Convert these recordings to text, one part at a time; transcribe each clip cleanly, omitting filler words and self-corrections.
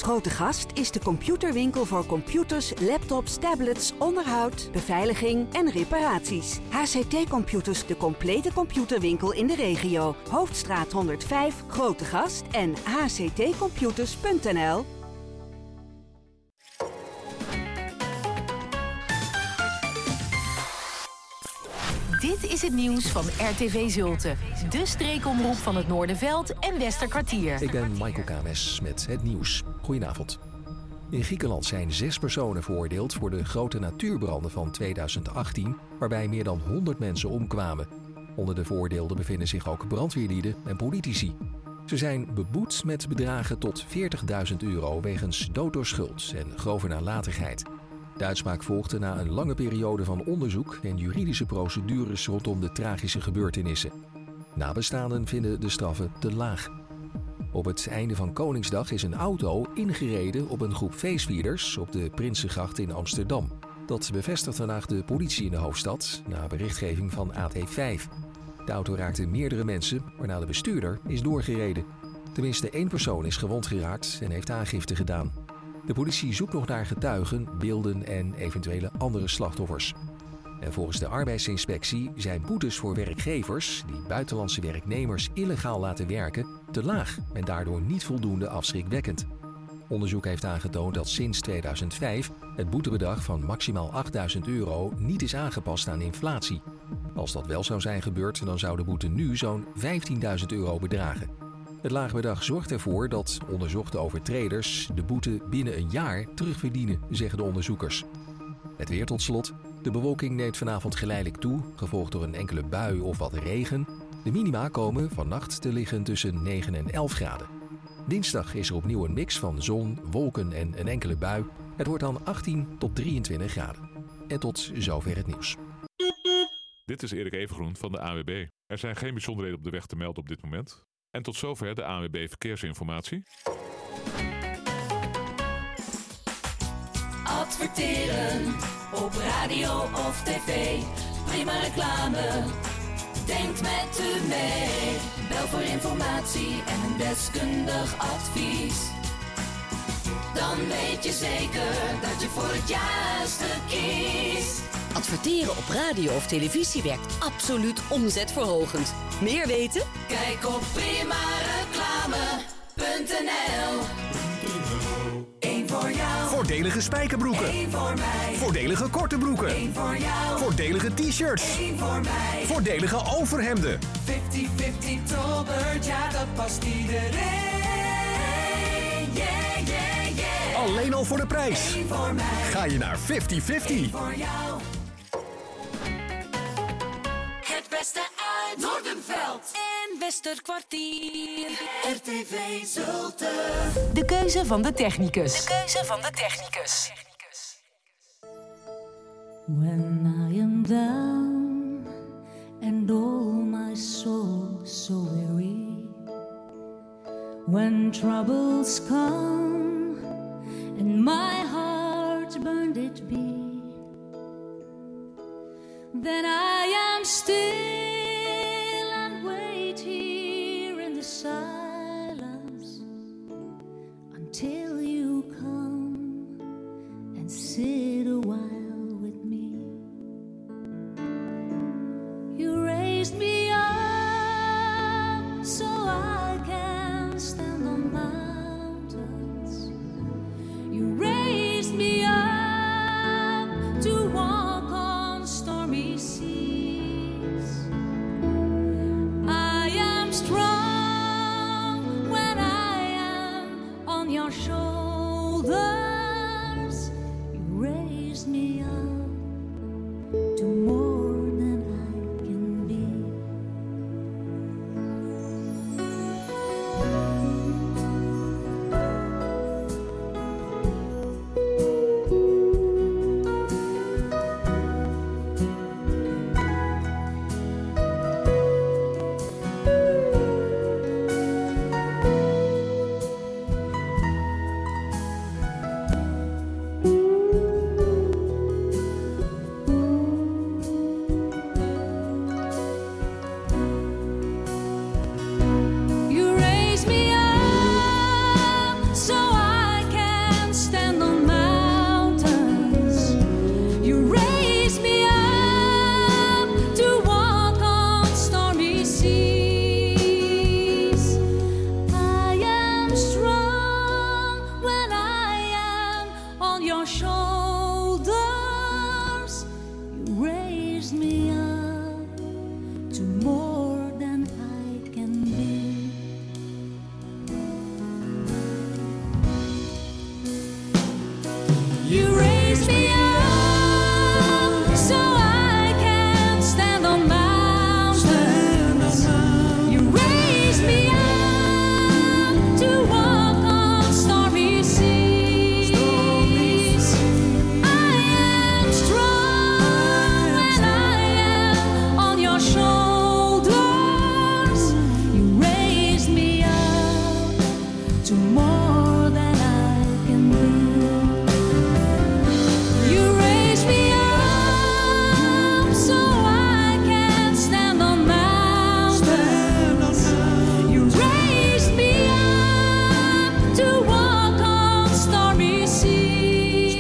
Grote Gast is de computerwinkel voor computers, laptops, tablets, onderhoud, beveiliging en reparaties. HCT Computers, de complete computerwinkel in de regio. Hoofdstraat 105, Grote Gast en hctcomputers.nl. Dit is het nieuws van RTV Zulte. De streekomroep van het Noorderveld en Westerkwartier. Ik ben Michael K.M.S. met het nieuws. Goedenavond. In Griekenland zijn 6 personen veroordeeld voor de grote natuurbranden van 2018... waarbij meer dan 100 mensen omkwamen. Onder de veroordeelden bevinden zich ook brandweerlieden en politici. Ze zijn beboet met bedragen tot €40.000 wegens dood door schuld en grove nalatigheid. De uitspraak volgde na een lange periode van onderzoek en juridische procedures rondom de tragische gebeurtenissen. Nabestaanden vinden de straffen te laag. Op het einde van Koningsdag is een auto ingereden op een groep feestvierders op de Prinsengracht in Amsterdam. Dat bevestigt vandaag de politie in de hoofdstad na berichtgeving van AT5. De auto raakte meerdere mensen, waarna de bestuurder is doorgereden. Tenminste 1 persoon is gewond geraakt en heeft aangifte gedaan. De politie zoekt nog naar getuigen, beelden en eventuele andere slachtoffers. En volgens de arbeidsinspectie zijn boetes voor werkgevers die buitenlandse werknemers illegaal laten werken te laag en daardoor niet voldoende afschrikwekkend. Onderzoek heeft aangetoond dat sinds 2005 het boetebedrag van maximaal €8.000 niet is aangepast aan inflatie. Als dat wel zou zijn gebeurd, dan zou de boete nu zo'n €15.000 bedragen. Het lage bedrag zorgt ervoor dat onderzochte overtreders de boete binnen een jaar terugverdienen, zeggen de onderzoekers. Het weer tot slot. De bewolking neemt vanavond geleidelijk toe, gevolgd door een enkele bui of wat regen. De minima komen vannacht te liggen tussen 9 en 11 graden. Dinsdag is er opnieuw een mix van zon, wolken en een enkele bui. Het wordt dan 18 tot 23 graden. En tot zover het nieuws. Dit is Erik Evengroen van de ANWB. Er zijn geen bijzonderheden op de weg te melden op dit moment. En tot zover de ANWB Verkeersinformatie. Adverteren op radio of tv. Prima reclame. Denkt met u mee. Bel voor informatie en een deskundig advies. Dan weet je zeker dat je voor het juiste kiest. Adverteren op radio of televisie werkt absoluut omzetverhogend. Meer weten? Kijk op primareclame.nl. Eén voor jou. Voordelige spijkerbroeken. Eén voor mij. Voordelige korte broeken. Eén voor jou. Voordelige t-shirts. Eén voor mij. Voordelige overhemden. 50-50 Tolbert, ja dat past iedereen. Yeah, yeah, yeah. Alleen al voor de prijs. Eén voor mij. Ga je naar 50-50. Eén voor jou. Het beste uit Noordenveld en Westerkwartier. RTV Zulte. De keuze van de technicus. When I am down and all my soul so weary, when troubles come and my heart burned it be, then I am still and wait here in the silence until you come and sit a while with me. You raised me up so I can stand on mountains. You raised me up to walk on stormy seas. I am strong when I am on your shoulders. You raised me up to more than I can be. shoulders, you raised me up to more than I can be. You raised me up so I can stand on mountains. You raised me up to walk on stormy seas. I am strong when I am on your shoulders. You raised me up to more than I can be. You raised me up so I can stand on mountains. You raised me up to walk on stormy seas.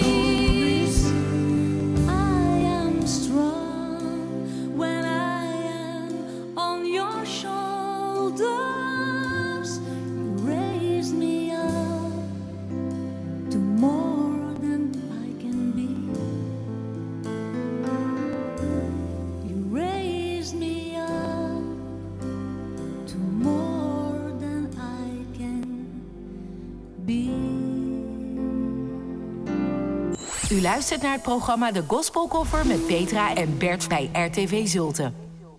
I am strong when I am on your shoulders. You raised me up to more than I can be. You raised me up to more than I can be. U luistert naar het programma De Gospelkoffer met Petra en Bert bij RTV Zulte.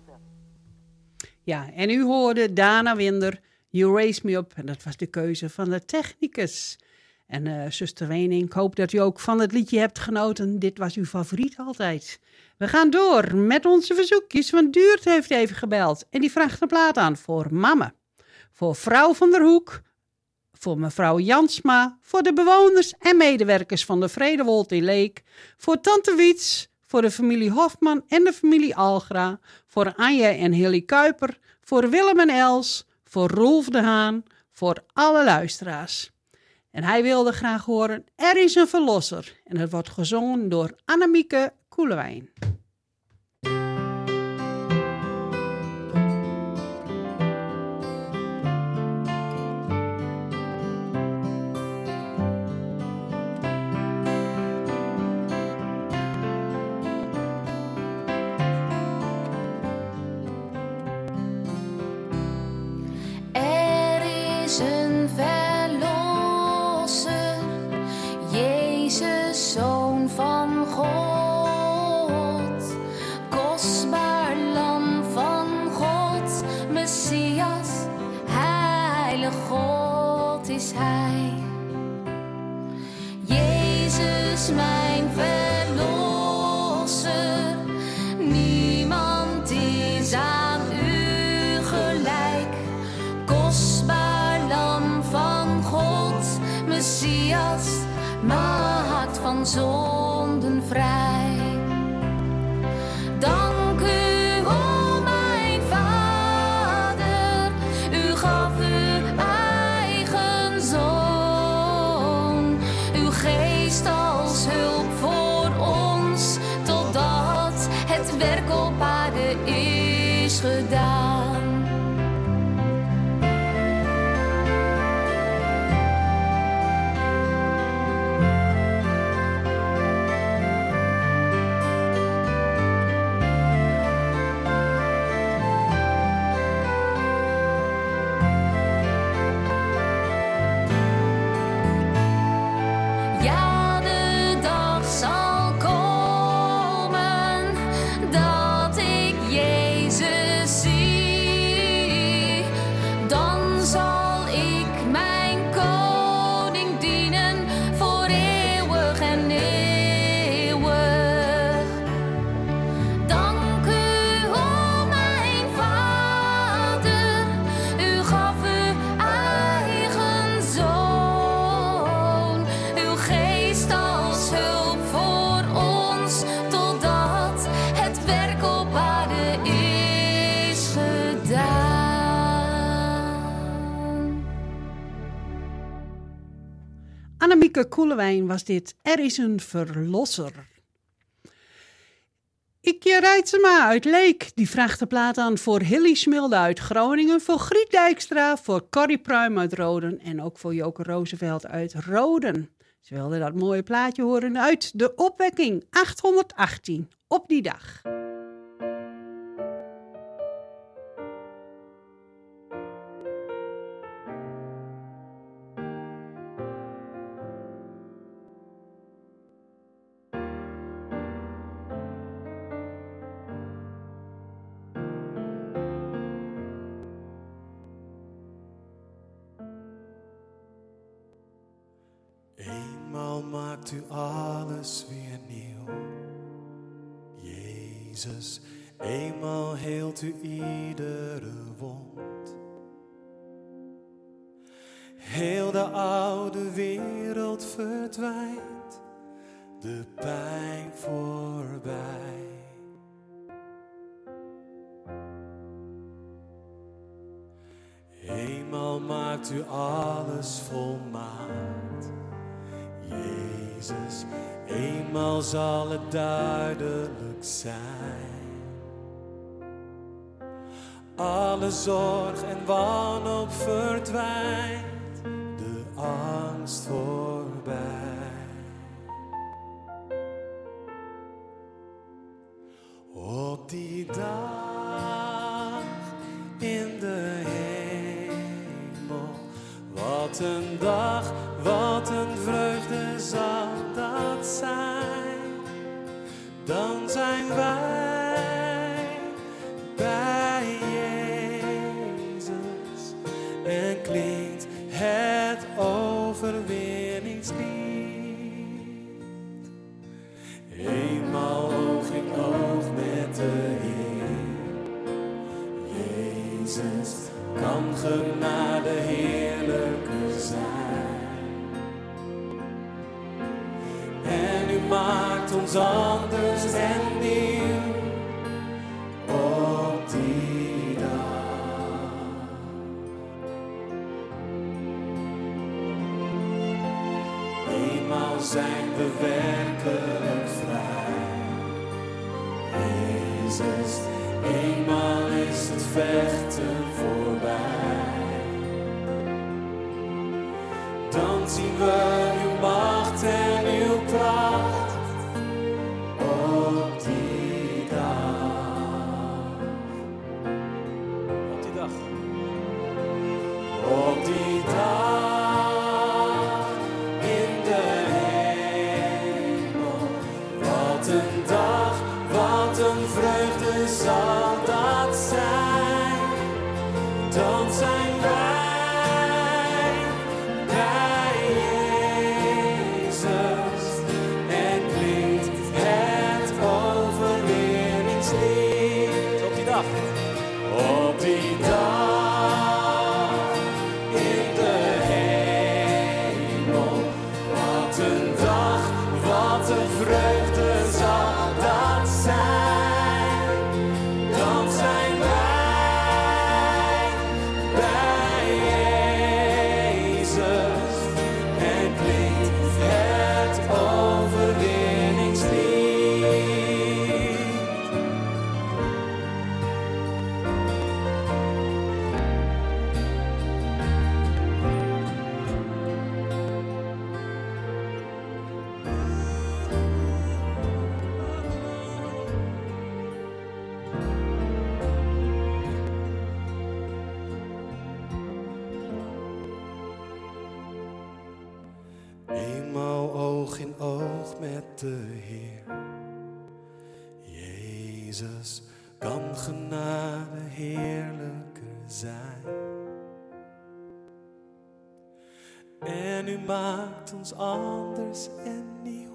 Ja, en u hoorde Dana Winder, You Raise Me Up. En dat was de keuze van de technicus. En zuster Wening, ik hoop dat u ook van het liedje hebt genoten. Dit was uw favoriet altijd. We gaan door met onze verzoekjes, want Duurt heeft even gebeld. En die vraagt een plaat aan voor mama, voor vrouw van der Hoek, voor mevrouw Jansma, voor de bewoners en medewerkers van de Vredewold in Leek, voor tante Wiets, voor de familie Hofman en de familie Algra, voor Anja en Hilly Kuiper, voor Willem en Els, voor Rolf de Haan, voor alle luisteraars. En hij wilde graag horen, er is een verlosser. En het wordt gezongen door Annemieke Koelewijn. Er is een verlosser, Jezus, Zoon van God. Kostbaar lam van God, Messias, heilig God is Hij. Jezus, mijn verlosser, niemand is aan u gelijk. Kostbaar lam van God, Messias, maakt van zonden vrij. Dank u, o mijn Vader, u gaf uw eigen Zoon, uw geest als hulp voor ons, totdat het werk op aarde is gedaan. Ja, de dag zal komen dat ik Jezus zie. Dan zal ik mijn koning dienen voor eeuwig en eeuwig. Dank u, o mijn Vader, u gaf uw eigen Zoon, uw geest als hulp voor ons, totdat het werk op aarde is gedaan. Annemieke Koelewijn was dit. Er is een verlosser. Ikje Reitsema uit Leek, die vraagt de plaat aan voor Hilly Smilde uit Groningen, voor Griet Dijkstra, voor Corrie Pruim uit Roden en ook voor Joke Roosevelt uit Roden. Ze wilden dat mooie plaatje horen uit de opwekking 818 op die dag. Eenmaal maakt u alles weer nieuw, Jezus. Eenmaal heelt u iedere wond. Heel de oude wereld verdwijnt, de pijn voorbij. Eenmaal maakt u alles volmaakt, Jezus, eenmaal zal het duidelijk zijn. Alle zorg en wanhoop verdwijnt, de angst voorbij. Op die dag in de hemel, wat een dag, wat een vreugde zal dat zijn. Dan zijn wij bij Jezus en klinkt het overwinningslied. Eenmaal oog in oog met de Heer, Jezus, kan genade heerlijker zijn. En u maakt ons anders en nieuw op die dag. Eenmaal zijn we werkelijk vrij, Jezus, eenmaal is het vechten voorbij. Dan zien we uw macht en uw kracht op die dag. Op die dag. Op die dag in de hemel. Wat een dag, wat een vreugde zal dat zijn. Dan zijn wij bij Jezus en klinkt het overwinningslied. Op die dag. Op die dag in de hemel. Wat een dag, wat een vreugde zal dat zijn. Dan zijn wij bij Jezus en klinkt het overwinningslied. Eenmaal oog in oog met de Heer, Jezus, kan genade heerlijker zijn. En u maakt ons anders en nieuw.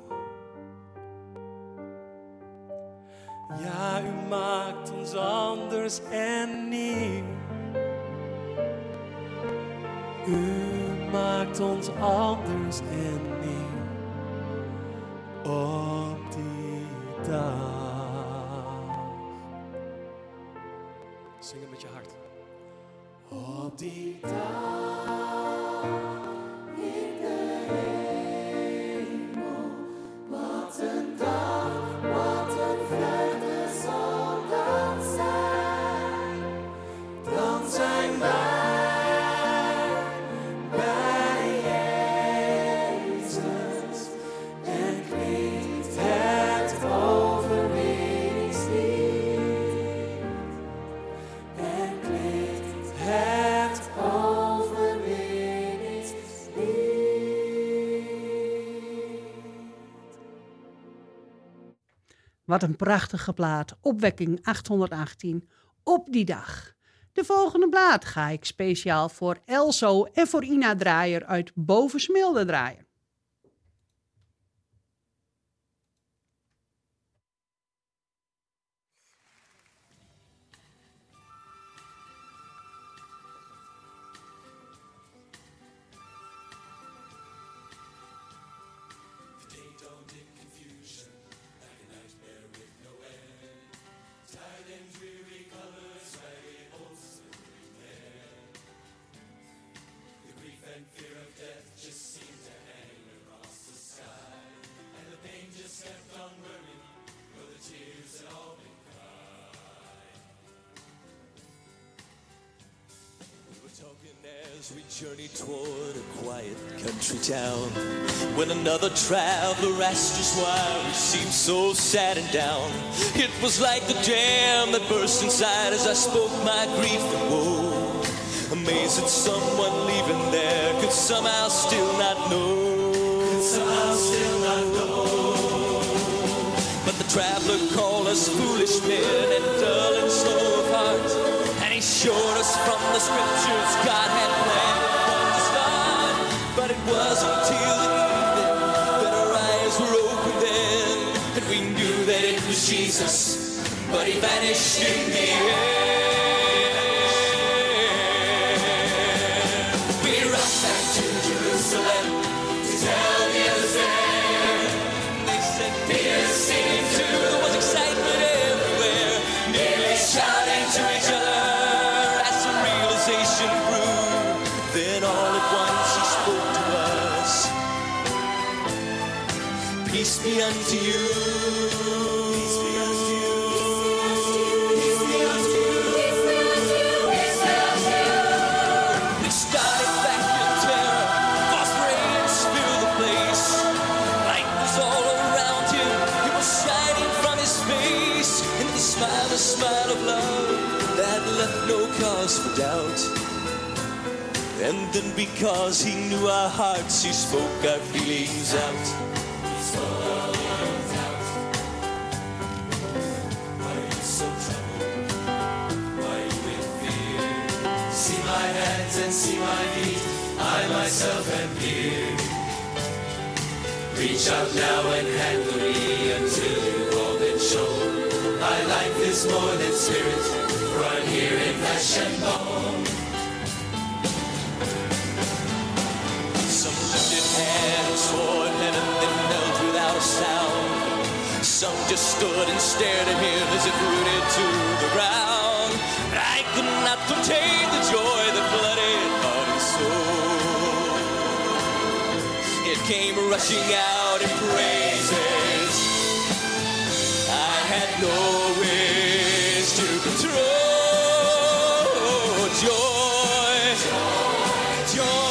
Ja, u maakt ons anders en nieuw. U maakt ons anders en nieuw op die dag. Zing het met je hart. Op die dag in de hemel, wat een dag, wat een vreugde zal dat zijn. Dan zijn wij bij Jezus Wat een prachtige plaat. Opwekking 818 op die dag. De volgende plaat ga ik speciaal voor Elso en voor Ina Draaier uit Bovensmilde draaien. As we journeyed toward a quiet country town, when another traveler asked us why we seemed so sad and down, it was like the dam that burst inside as I spoke my grief and woe. Amazed that someone leaving there could somehow still not know. But the traveler called us foolish men and dull and slow of heart, and he showed us from the scriptures God had planned from the start. But it wasn't until the evening that our eyes were open then, and we knew that it was Jesus, but he vanished in the air. We rushed back to Jerusalem to tell the others there. They said Peter singing too, there was excitement everywhere, nearly shouting to each other. Then all at once he spoke to us. Peace be unto you. Peace be unto you. Peace be unto you. Peace be unto you. Peace be unto you. We started back in terror. False rains filled the place. Light was all around him. It was shining from his face. And he smiled a smile of love that left no cause for doubt. And then because he knew our hearts, he spoke our feelings out. He spoke our feelings out. Why are you so troubled? Why are you in fear? See my hands and see my feet, I myself am here. Reach out now and handle me until you hold and show. My life is more than spirit, for I'm here in flesh and bone. And swore at heaven, then knelt without a sound. Some just stood and stared at him as if rooted to the ground. But I could not contain the joy that flooded heart and soul. It came rushing out in praises I had no wish to control. Joy, joy.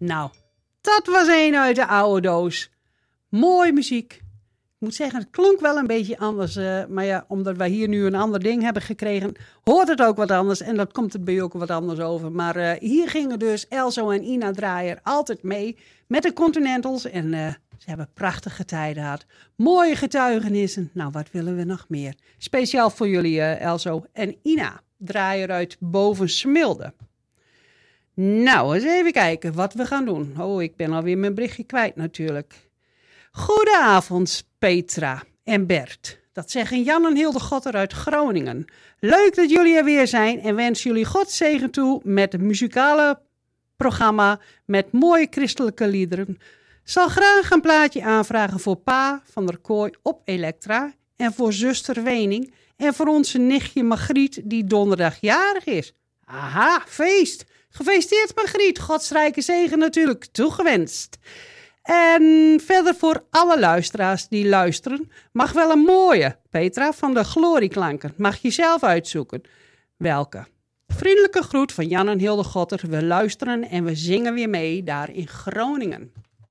Nou, dat was een uit de oude doos. Mooie muziek. Ik moet zeggen, het klonk wel een beetje anders. Maar ja, omdat wij hier nu een ander ding hebben gekregen, hoort het ook wat anders. En dat komt het bij u ook wat anders over. Maar hier gingen dus Elzo en Ina Draaier altijd mee met de Continentals. En ze hebben prachtige tijden gehad. Mooie getuigenissen. Nou, wat willen we nog meer? Speciaal voor jullie, Elzo en Ina Draaier uit Bovensmilde. Nou, eens even kijken wat we gaan doen. Oh, ik ben alweer mijn berichtje kwijt natuurlijk. Goedenavond, Petra en Bert. Dat zeggen Jan en Hilde Gotter uit Groningen. Leuk dat jullie er weer zijn en wens jullie Gods zegen toe met het muzikale programma met mooie christelijke liederen. Zal graag een plaatje aanvragen voor Pa van der Kooi op Elektra en voor zuster Wening en voor onze nichtje Margriet die donderdag jarig is. Aha, feest! Gefeliciteerd Margriet, Gods rijke zegen natuurlijk toegewenst. En verder voor alle luisteraars die luisteren, mag wel een mooie, Petra, van de Glorieklanken. Mag je zelf uitzoeken. Welke? Vriendelijke groet van Jan en Hilde Gotter. We luisteren en we zingen weer mee daar in Groningen.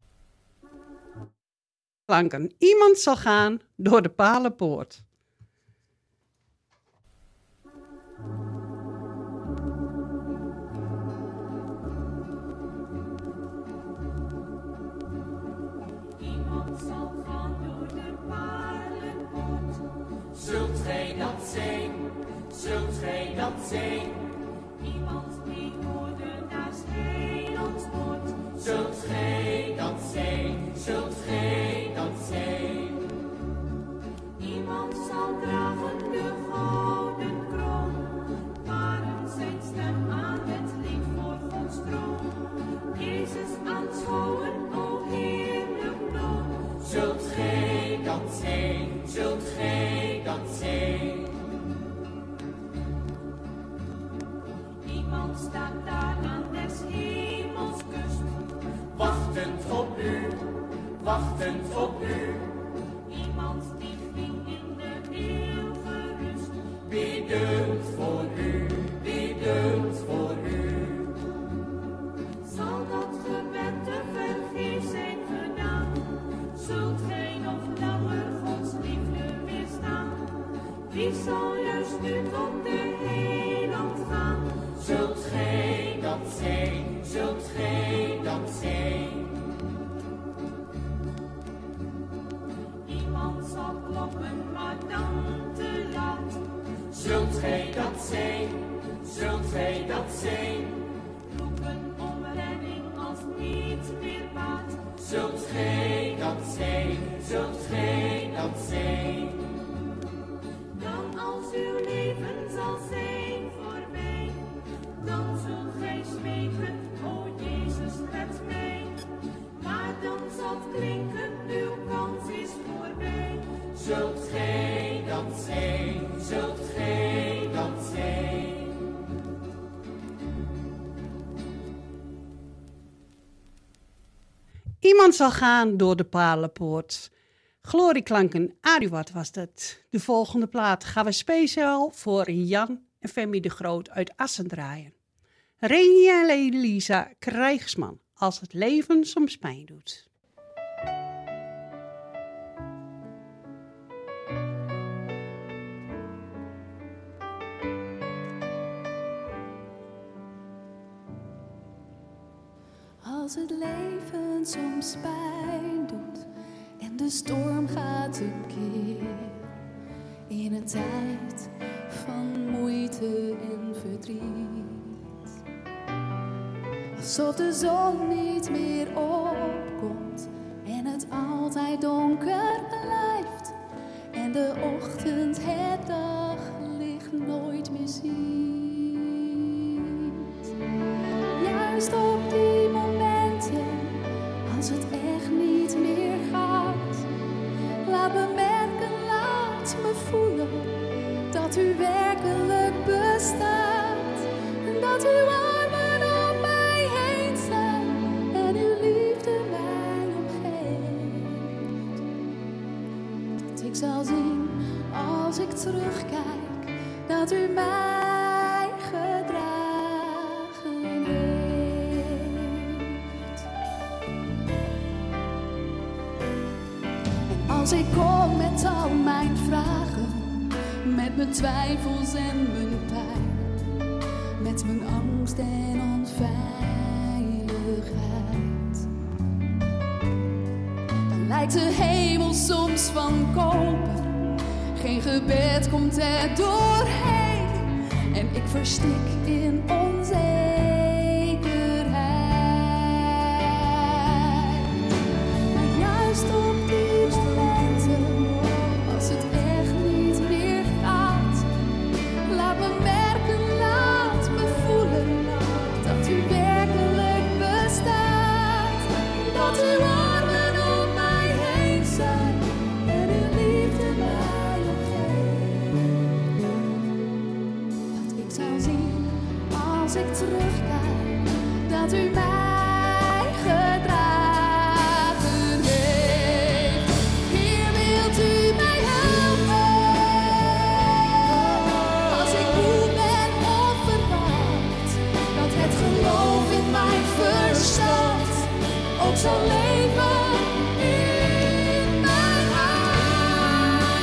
Klanken. Iemand zal gaan door de Palenpoort. Zult gij dat zijn? Zult gij dat zijn? Iemand die hoorde naast heilands woord. Zult gij dat zijn? Zult gij dat zijn? Iemand zal dragen de gouden kroon, waren zijn stem aan het lied voor Gods troon. Jezus aanschouwen, o heerlijk loon. Zult gij dat zijn? Zult gij dat zijn? Iemand staat daar aan des hemels kust, wachtend op u, wachtend op u. Iemand die ging in de eeuwige rust, biddend voor u, biddend voor u. Zal dat gebed te vergeefs zijn gedaan? Zult gij nog langer Gods liefde weerstaan? Wie zal juist nu tot de heiland gaan? Zult gij dat zijn? Zult gij dat zijn? Iemand zal kloppen, maar dan te laat. Zult gij dat zijn? Zult gij dat zijn? Roepen om redding als niet meer baat. Zult gij dat zijn? Zult gij dat zijn? Dan als uw leven zal zijn voorbij, dan zult gij smeken, o Jezus red mij. Maar dan zal het klinken, uw kans is voorbij. Zult gij dat zijn? Zult gij dat zijn? Iemand zal gaan door de Palenpoort. Glorieklanken, Aduard was dat. De volgende plaat gaan we speciaal voor Jan en Femi de Groot uit Assen draaien. Reni en Elisa Krijgsman, als het leven soms pijn doet. Als het leven soms pijn doet en de storm gaat tekeer, in een tijd van moeite en verdriet. Alsof de zon niet meer opkomt en het altijd donker blijft en de ochtend het daglicht nooit meer ziet. Juist op die momenten, als het echt niet meer gaat, laat me merken, laat me voelen dat u werkelijk bestaat. En dat uw armen om mij heen staan en uw liefde mij omgeeft. Dat ik zal zien als ik terugkijk, dat u mij gedragen heeft. Als ik kom met al mijn vragen, met mijn twijfels en mijn pijn, met mijn angst en onveiligheid, dan lijkt de hemel soms van koper, geen gebed komt er doorheen en ik verstik in onzekerheid. Maar juist op die momenten, als het echt niet meer gaat, laat me merken, laat me voelen dat u werkelijk bestaat. Dat uw armen om mij heen zijn en uw liefde mij omgeeft. Dat ik zou zien als ik terugkijk, dat u mij gedragen heeft. Heer, wilt u mij helpen? Als ik moe ben of verwacht, dat het geloof in mijn verstand ook zal leven in mijn hart.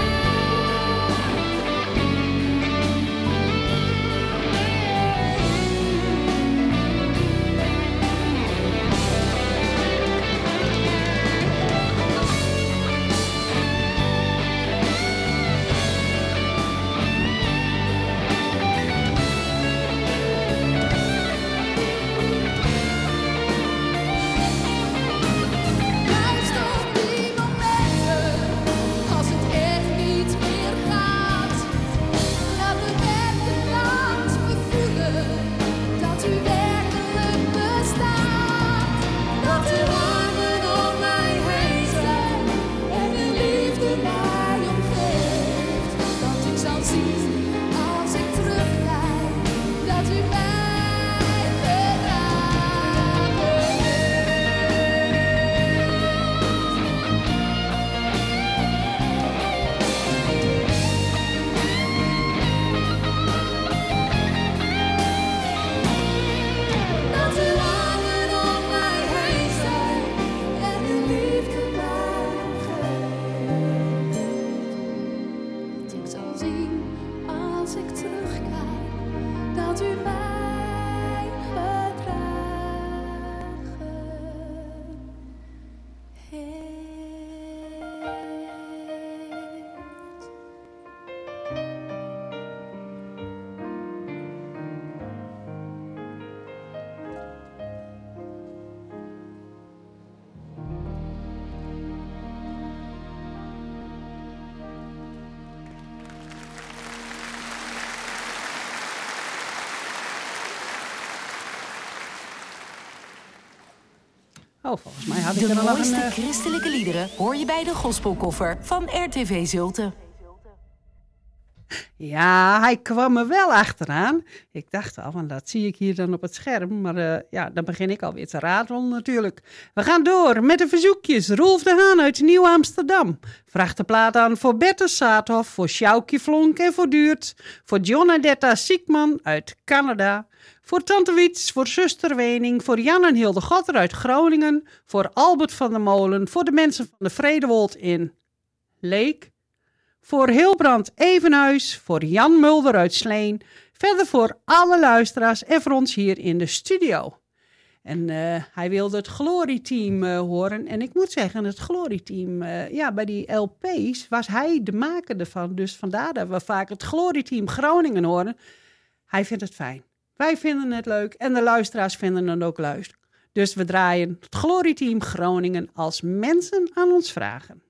Juist op die momenten, als het echt niet meer gaat, laat me merken, laat me voelen dat u werkelijk bestaat. Dat uw armen om mij heen zijn en uw liefde mij omgeeft. Dat ik zal zien als ik terugkijk, dat u mij gedragen Dat uw armen om mij heen zijn en uw liefde mij omgeeft. Dat ik zal zien als ik terugkijk, dat u mij gedragen heeft. Oh, volgens mij had ik De er al nog mooiste een... christelijke liederen hoor je bij de Gospelkoffer van RTV Zulte. Ja, hij kwam er wel achteraan. Ik dacht al, want dat zie ik hier dan op het scherm. Maar ja, dan begin ik alweer te ratelen natuurlijk. We gaan door met de verzoekjes. Rolf de Haan uit Nieuw-Amsterdam. Vraagt de plaat aan voor Bertus Saathoff, voor Sjoukje Flonk en voor Duurt. Voor Jonadetta Siekman uit Canada. Voor Tante Wiets, voor Zuster Wening, voor Jan en Hilde Godder uit Groningen. Voor Albert van der Molen, voor de mensen van de Vredewold in Leek. Voor Hilbrand Evenhuis, voor Jan Mulder uit Sleen. Verder voor alle luisteraars en voor ons hier in de studio. En hij wilde het Glory Team horen. En ik moet zeggen, het Glory Team, ja, bij die LP's was hij de maker ervan. Dus vandaar dat we vaak het Glory Team Groningen horen. Hij vindt het fijn. Wij vinden het leuk en de luisteraars vinden het ook leuk. Dus we draaien het Glory Team Groningen als mensen aan ons vragen.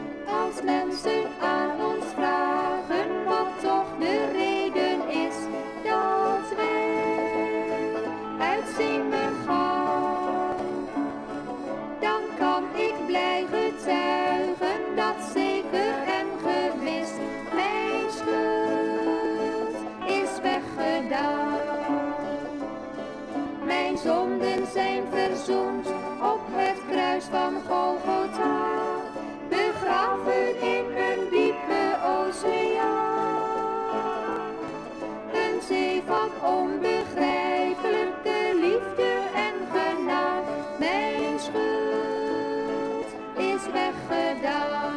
Als mensen aan ons vragen wat toch de reden is gedaan. Mijn zonden zijn verzoend op het kruis van Golgotha, begraven in een diepe oceaan. Een zee van onbegrijpelijke liefde en genade, mijn schuld is weggedaan.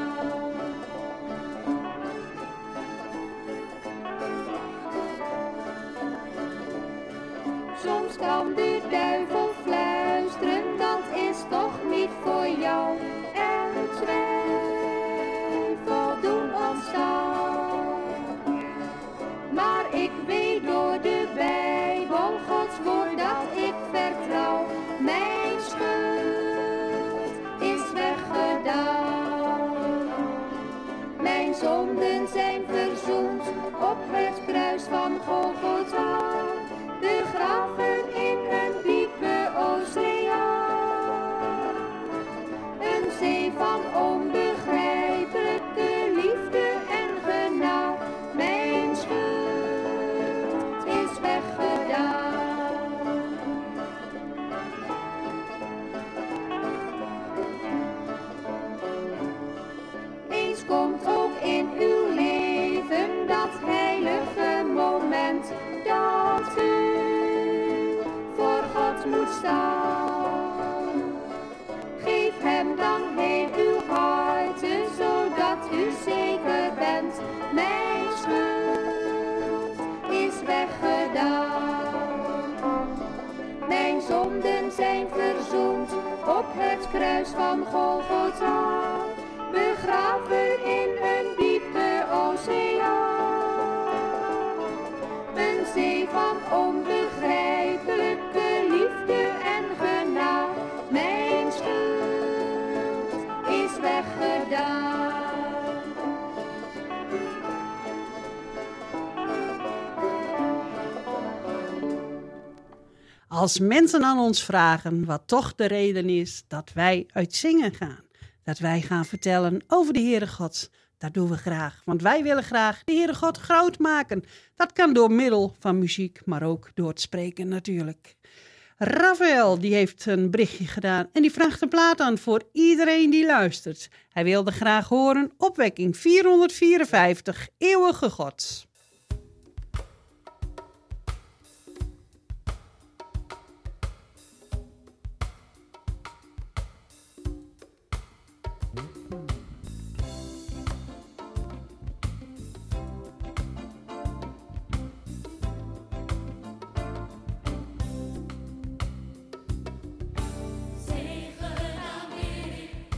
Soms kan de duivel fluisteren, dat is toch niet voor jou. En twijfel doen ontstaan. Maar ik weet door de Bijbel, Gods woord, dat ik vertrouw. Mijn schuld is weggedaan. Mijn zonden zijn verzoend op het kruis van Golgotha, begraven in een diepe oceaan. Een zee van onbegrijpelijke liefde en genade, mijn schuld is weggedaan. Eens komt ook in uw leven dat heilige moment dat u voor God moet staan. Geef hem dan heel uw harten, zodat u zeker bent, mijn schuld is weggedaan. Mijn zonden zijn verzoend op het kruis van Golgotha, begraven in een diepe oceaan. Een zee van onbegrijpelijke liefde en genade, mijn schuld is weggedaan. Als mensen aan ons vragen wat toch de reden is dat wij uit zingen gaan, dat wij gaan vertellen over de Heere God, dat doen we graag. Want wij willen graag de Heere God groot maken. Dat kan door middel van muziek, maar ook door het spreken natuurlijk. Rafael die heeft een berichtje gedaan en die vraagt een plaat aan voor iedereen die luistert. Hij wilde graag horen Opwekking 454, Eeuwige God.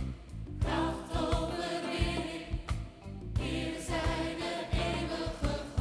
Kracht overwinning, hier zijn de eeuwige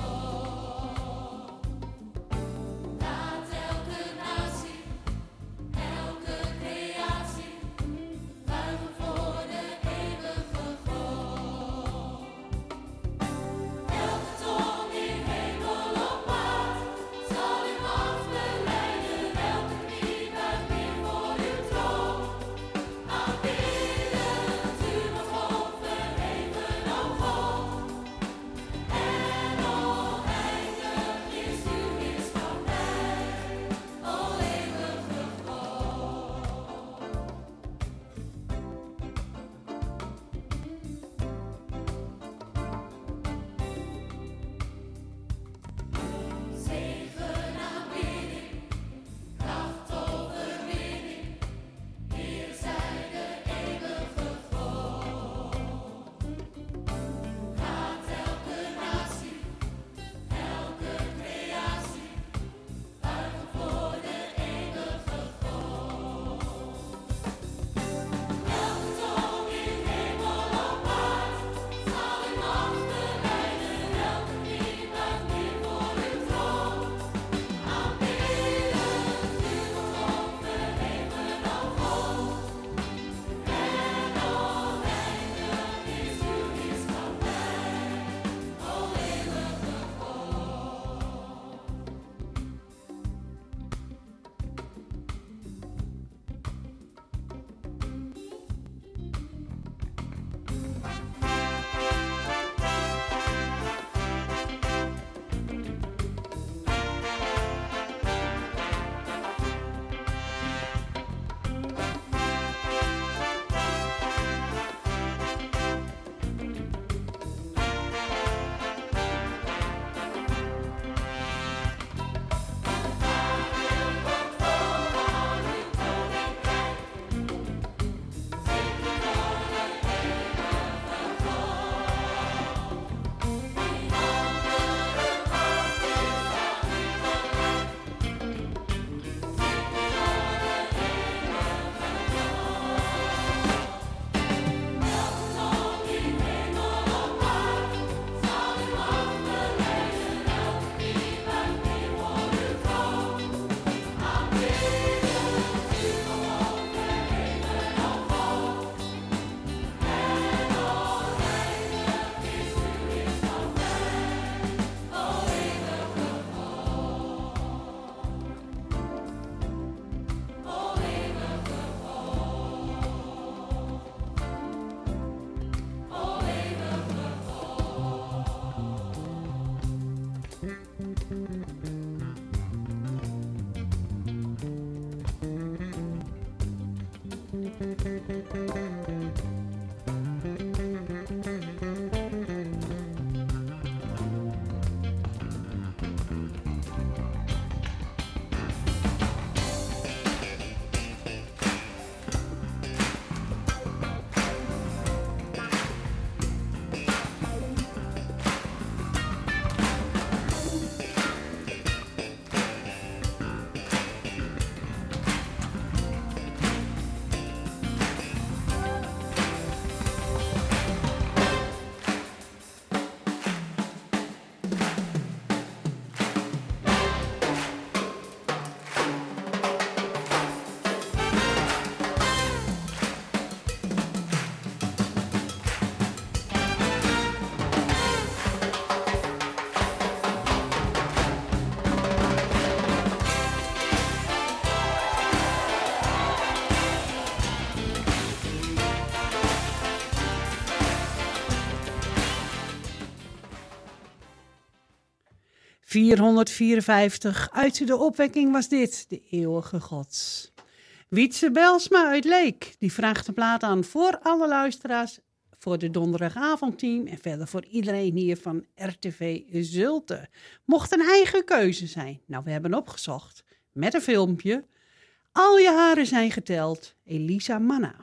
454 uit de opwekking was dit, de eeuwige God. Wietse Belsma uit Leek, die vraagt de plaat aan voor alle luisteraars, voor de donderdagavondteam en verder voor iedereen hier van RTV Zulte. Mocht een eigen keuze zijn. Nou, we hebben opgezocht met een filmpje. Al je haren zijn geteld, Elisa Manna.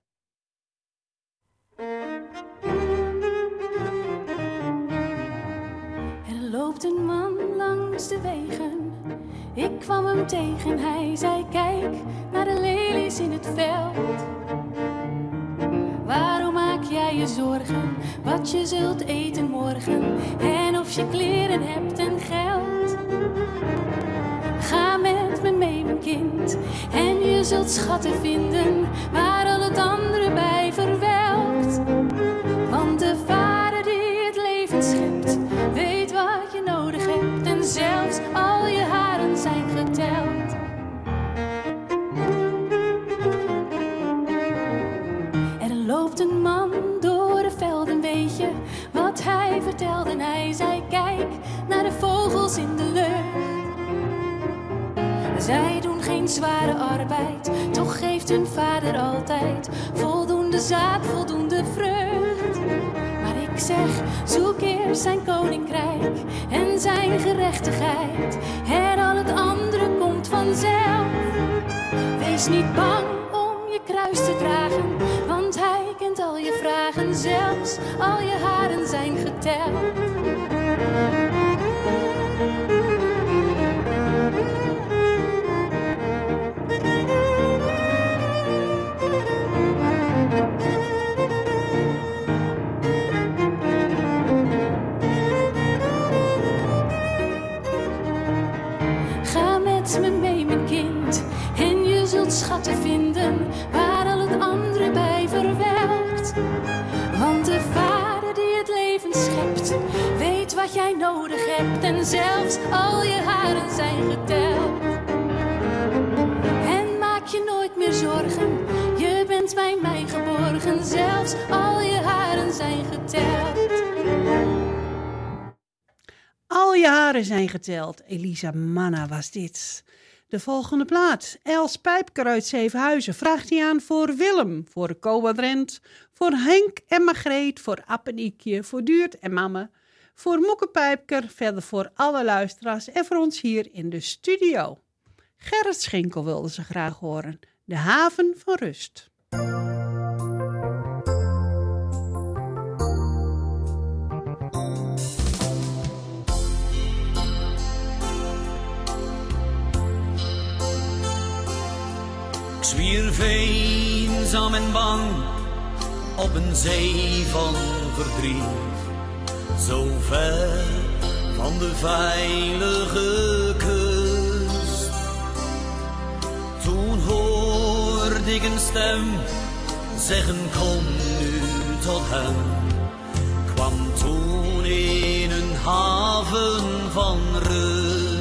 Er loopt een man langs de wegen. Ik kwam hem tegen, hij zei kijk naar de lelies in het veld. Waarom maak jij je zorgen, wat je zult eten morgen en of je kleren hebt en geld? Ga met me mee mijn kind en je zult schatten vinden waar al het andere bij verwelkt. Want de vader die het leven schept, weet wat je nodig hebt en zelfs al je haren zijn geteld. Er loopt een man door de velden, weet je wat hij vertelde? En hij zei kijk naar de vogels in de lucht. Zij doen geen zware arbeid, toch geeft hun vader altijd voldoende zaad, voldoende vrucht. Maar ik zeg, zoek eerst zijn koninkrijk en zijn gerechtigheid en al het andere komt vanzelf. Wees niet bang om je kruis te dragen, want hij kent al je vragen, zelfs al je haren zijn geteld. Me mee, mijn kind, en je zult schatten vinden waar al het andere bij verwelkt. Want de vader die het leven schept, weet wat jij nodig hebt en zelfs al je haren zijn geteld. En maak je nooit meer zorgen, je bent bij mij geborgen, zelfs al je haren zijn geteld. Al je haren zijn geteld. Elisa Manna was dit. De volgende plaat. Els Pijpker uit Zevenhuizen. Vraagt hij aan voor Willem, voor Koba Drent, voor Henk en Margreet, voor App en Ikje, voor Duurt en Mamme, voor Moeke Pijpker, verder voor alle luisteraars en voor ons hier in de studio. Gerrit Schinkel wilde ze graag horen. De haven van rust. Ik zwierf eenzaam en bang op een zee van verdriet, zo ver van de veilige kust. Toen hoorde ik een stem zeggen kom nu tot hem, kwam toen in een haven van rust.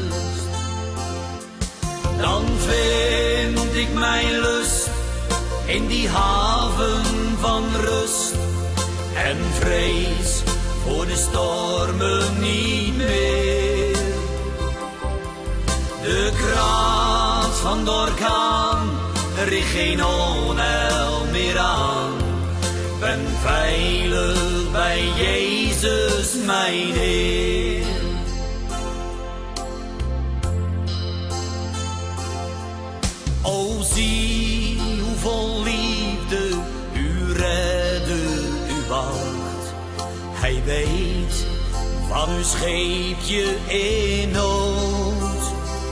Dan vind ik mijn lust in die haven van rust en vrees voor de stormen niet meer. De kracht van de orkaan richt geen onheil meer aan. Ben veilig bij Jezus mijn Heer. O zie hoe vol liefde uw redder u wacht. Hij weet van uw scheepje in nood.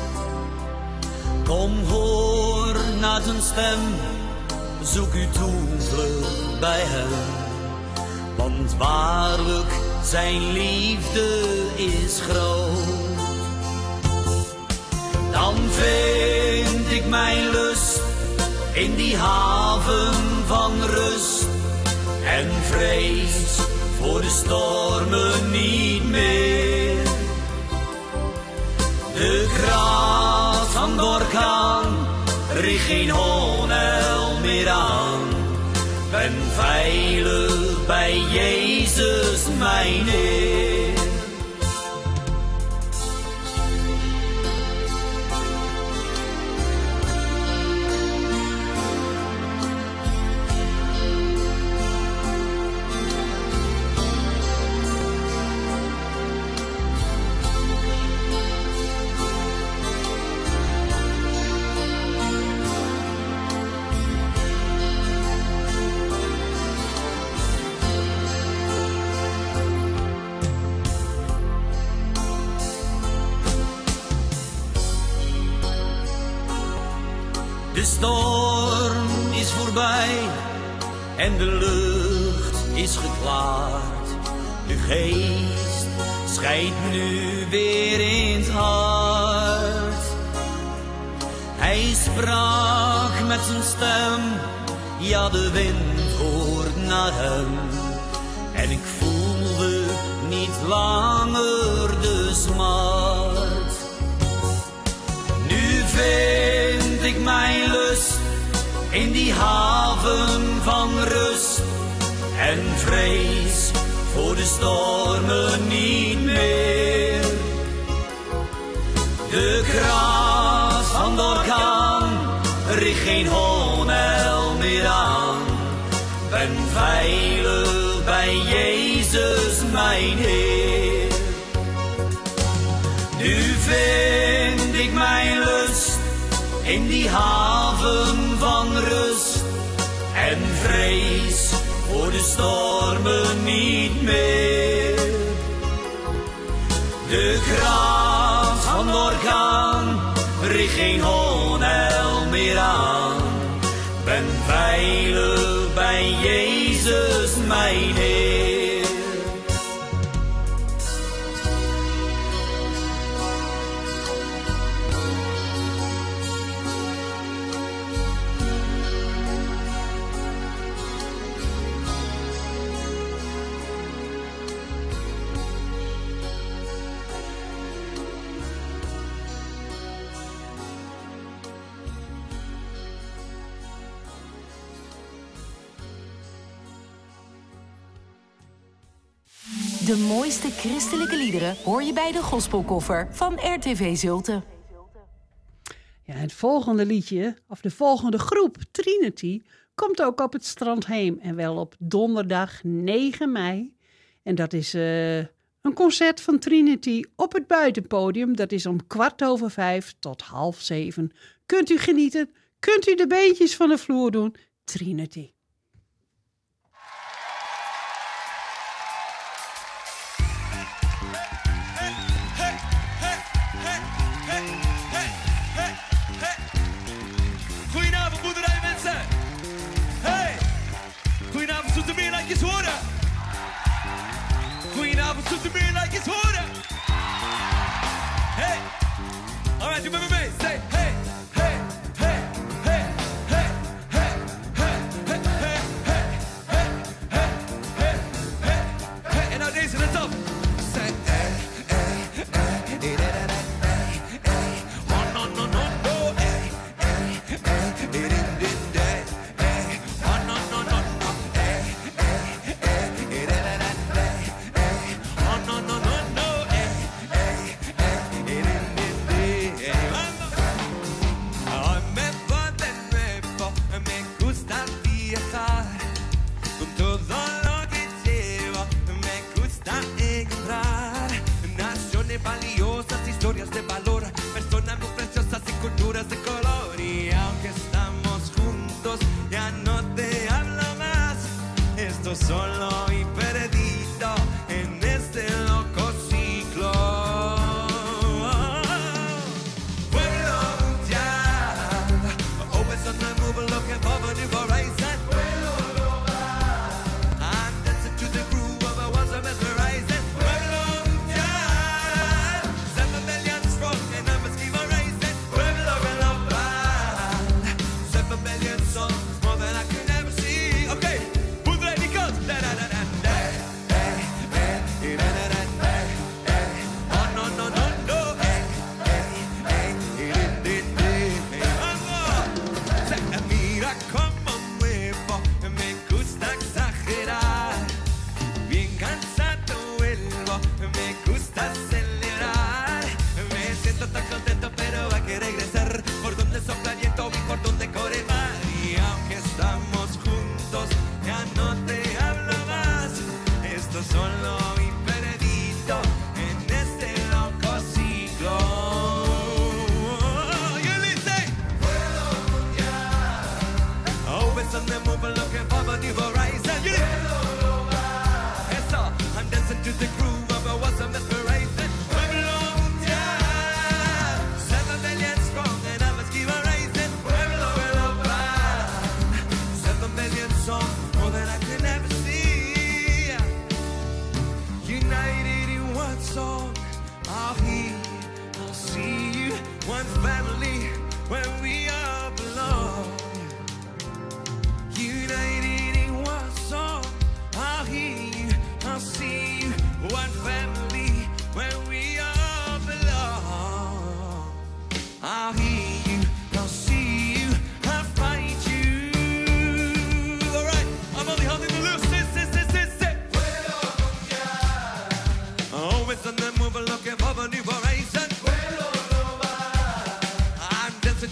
Kom hoor naar zijn stem, zoek uw toevlucht bij hem. Want waarlijk zijn liefde is groot. Dan vind ik mijn lust in die haven van rust en vrees voor de stormen niet meer. De kracht van de orkaan richt geen onheil meer aan. Ben veilig bij Jezus mijn Heer. De storm is voorbij en de lucht is geklaard. De geest schijnt nu weer in het hart. Hij sprak met zijn stem, ja de wind hoort naar hem. En ik voelde niet langer de smart. Nu vind ik mijn lust in die haven van rust. En vrees voor de stormen niet meer. De kracht van de orkaan richt geen onheil meer aan. Ben veilig bij Jezus mijn Heer. Nu vind ik mijn lust in die haven van rust. En vrees voor de stormen niet meer. De kracht van de orkaan richt geen onheil meer aan. Ben veilig bij Jezus mijn Heer. De mooiste christelijke liederen hoor je bij de Gospelkoffer van RTV Zulte. Ja, het volgende liedje, of de volgende groep, Trinity, komt ook op het strand heen. En wel op donderdag 9 mei. En dat is een concert van Trinity op het buitenpodium. Dat is om 5:15 tot 6:30. Kunt u genieten? Kunt u de beentjes van de vloer doen? Trinity. Goedenavond, boerderijmensen. Hey, goedenavond, Zoetermeer, laat je eens horen. Goedenavond, Zoetermeer, laat je eens horen. Hey, alright, doe met me mee. Say, hey, hey, hey, hey, hey, hey, hey, hey, hey, hey, hey, hey, hey, hey. En nou deze, let op. Say, hey, hey, hey, hey, hey, hey, hey. Oh, no, no, no, no, hey, hey, hey, hey, hey, hey. Oh, no, no, no, no, hey, hey, hey, hey, hey, hey. Oh, no, no, no, no, hey, hey, hey, hey, hey, hey.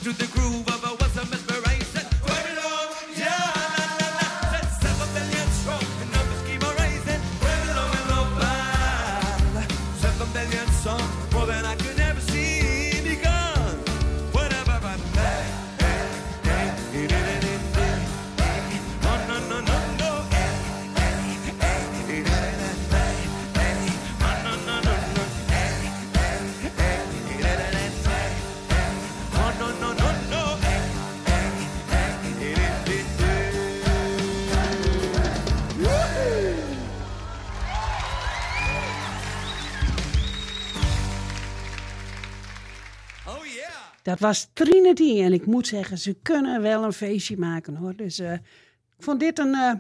to the groove of a was a mesmerizing. Pueblo, yeah, la la la. That's 7 billion strong, and numbers keep on rising. Pueblo, global. 7 billion songs, more than I could ever see. Because whatever I play, no, no, no, no, no. Dat was Trinity en ik moet zeggen, ze kunnen wel een feestje maken hoor. Dus ik vond dit een,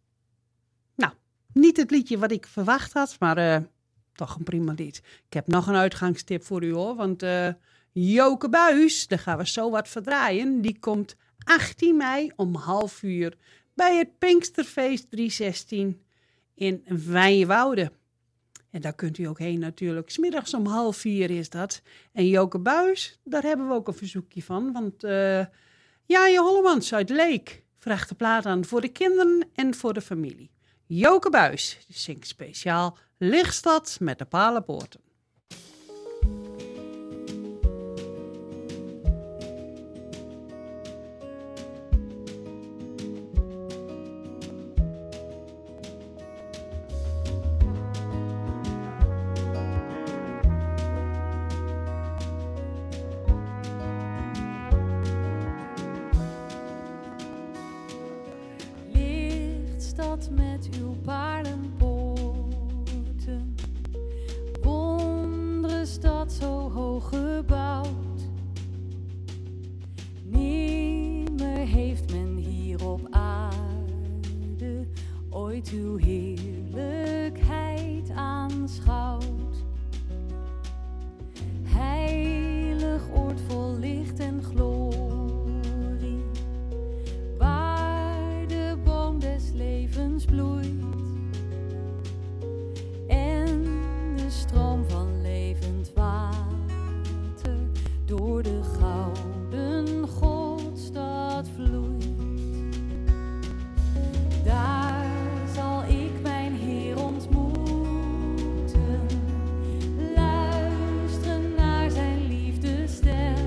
niet het liedje wat ik verwacht had, maar toch een prima lied. Ik heb nog een uitgangstip voor u hoor, want Joke Buijs, daar gaan we zo wat verdraaien. Die komt 18 mei om 12:30 bij het Pinksterfeest 316 in Wijnwoude. En daar kunt u ook heen natuurlijk. 's Middags om 3:30 is dat. En Joke Buijs, daar hebben we ook een verzoekje van. Want Janje Hollemans uit Leek vraagt de plaat aan voor de kinderen en voor de familie. Joke Buijs zingt speciaal Lichtstad met de Palenpoorten. Lichtstad met uw paardenpoorten, wondere stad zo hoog gebouwd. Nimmer heeft men hier op aarde ooit uw heerlijkheid aanschouwd. Heilig oord vol licht en glorie, waar de boom des levens bloeit en de stroom van levend water door de gouden Godstad vloeit. Daar zal ik mijn Heer ontmoeten, luisteren naar zijn liefdesstem.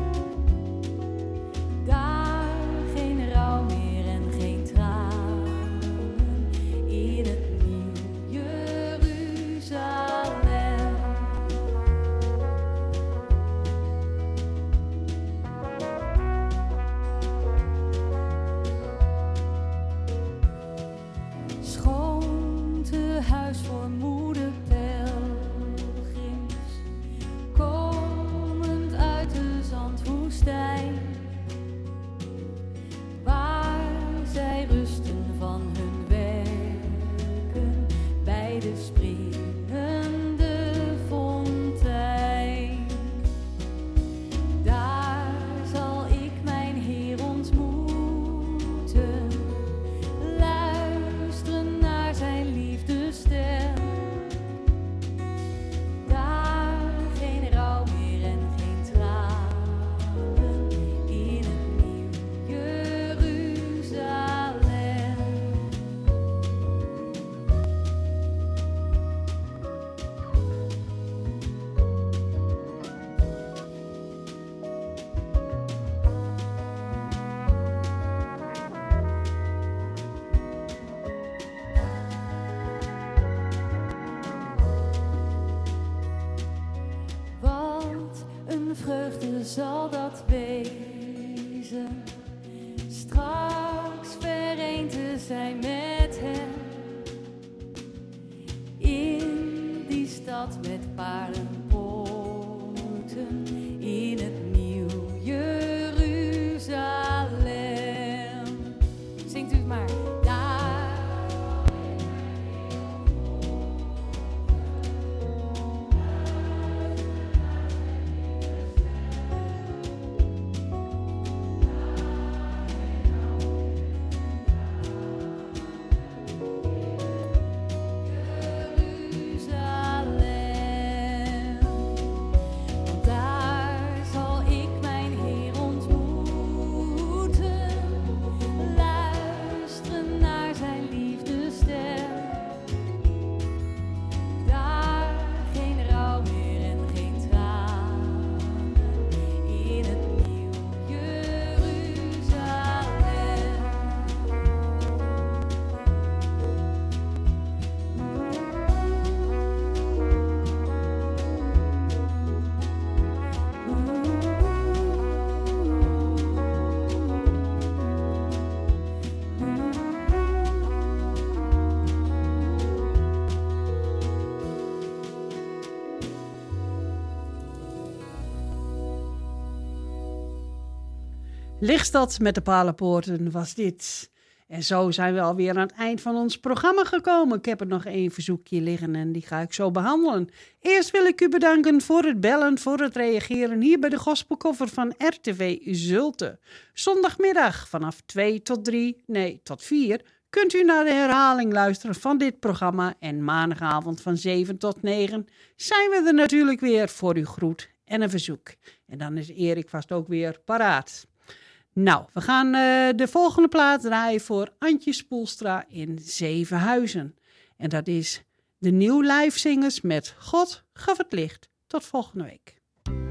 Daar geen rouw meer en geen tranen in het nieuw Jeruzalem. Schoon tehuis voor moeder pelgrims, komend uit de zandwoestijn, waar zij rusten van hun werken bij de springende fontein. Daar zal ik mijn Heer ontmoeten, luisteren naar zijn liefdesstem. Daar geen rouw meer en geen tranen in het nieuw Jeruzalem. Wat een vreugde zal dat wezen, straks vereend te zijn met hem, in die stad met paardenpoorten, in het nieuw Jeruzalem. Zingt u het maar. Daar Jeruzalem. Lichtstad met de Palenpoorten was dit. En zo zijn we alweer aan het eind van ons programma gekomen. Ik heb er nog 1 verzoekje liggen en die ga ik zo behandelen. Eerst wil ik u bedanken voor het bellen, voor het reageren hier bij de Gospelkoffer van RTV Zulte. Zondagmiddag vanaf 2 tot 4 kunt u naar de herhaling luisteren van dit programma. En maandagavond van 7 tot 9 zijn we er natuurlijk weer voor uw groet en een verzoek. En dan is Erik vast ook weer paraat. Nou, we gaan de volgende plaat draaien voor Antje Spoelstra in Zevenhuizen. En dat is de Nieuw Live Zingers met God gaf het licht. Tot volgende week.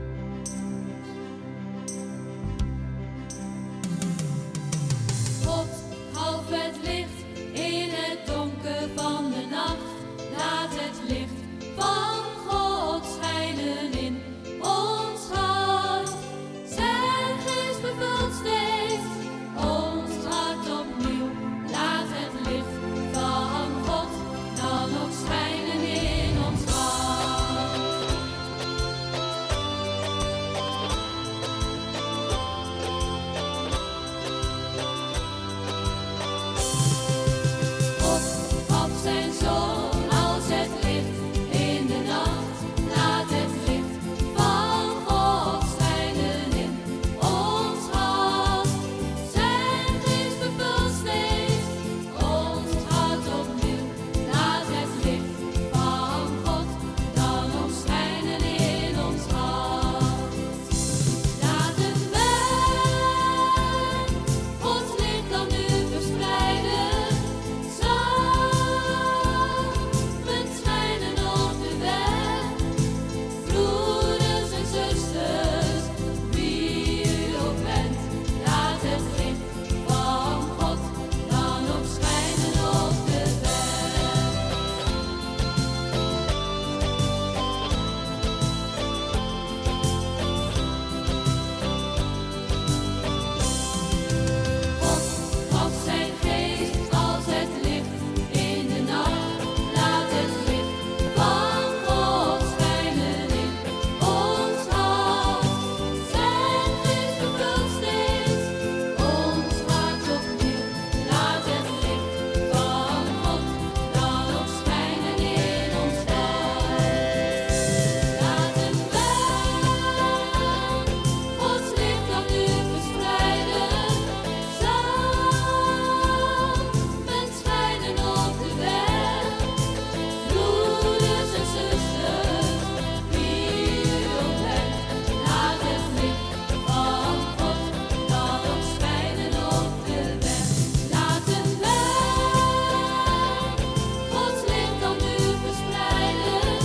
God gaf het licht in het donker van de nacht. Laat het licht van God schijnen in ons hart. Zijn geest vervult steeds ons hart opnieuw. Laat het licht van God dan ook schijnen in ons hart. God gaf zijn zoon als het licht in de nacht. Laat het licht van God schijnen in ons hart. Zijn geest vervult steeds ons hart opnieuw. Laat het licht van God dan ook schijnen in ons hart. Laten wij Gods licht dan nu verspreiden. Samen schijnen op de weg. Broeders en zusters, wie u ook bent, laat het licht van God dan ook schijnen op de weg. God gaf zijn geest als het licht in de nacht. Laat het licht van God schijnen in ons hart. Zijn geest vervult steeds ons hart opnieuw. Laat het licht van God dan ook schijnen in ons hart. Laten wij Gods licht dan nu verspreiden. Samen schijnen op de weg. Broeders en zusters, wie u ook bent, laat het licht van God dan ook schijnen op de weg. Laten wij Gods licht dan nu verspreiden.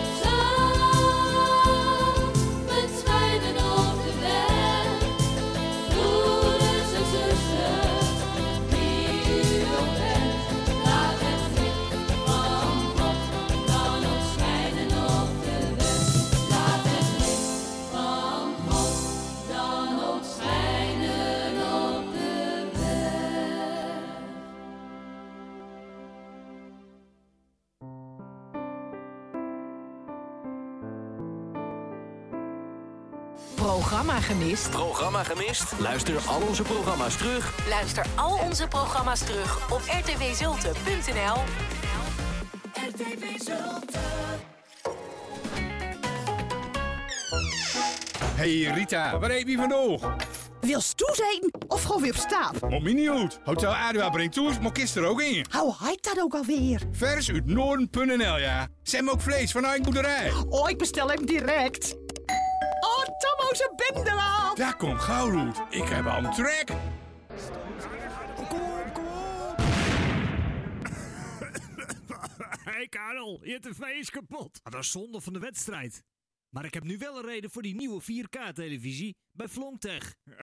Samen schijnen op de weg. Broeders en zusters, wie u ook bent, laat het licht van God dan ook schijnen op de weg. Laat het licht van God dan ook schijnen op de weg. Programma gemist? Programma gemist? Luister al onze programma's terug. Luister al onze programma's terug op rtvzulte.nl. RTV Zulte. Hey Rita, waar heb je vandoor? Wil stoe zijn of gewoon weer op stap? Mom me niet uit. Hotel Adua brengt toes, maar kist er ook in. Hoe heet dat ook alweer? Vers uit Noorden.nl, ja. Ze hebben ook vlees van eigen boerderij. Oh, ik bestel hem direct. Oh, Tomo, ze bende al. Daar komt gauw uit. Ik heb al een trek. Hé Karel, je tv is kapot. Dat is zonde van de wedstrijd. Maar ik heb nu wel een reden voor die nieuwe 4K-televisie bij Vlontech.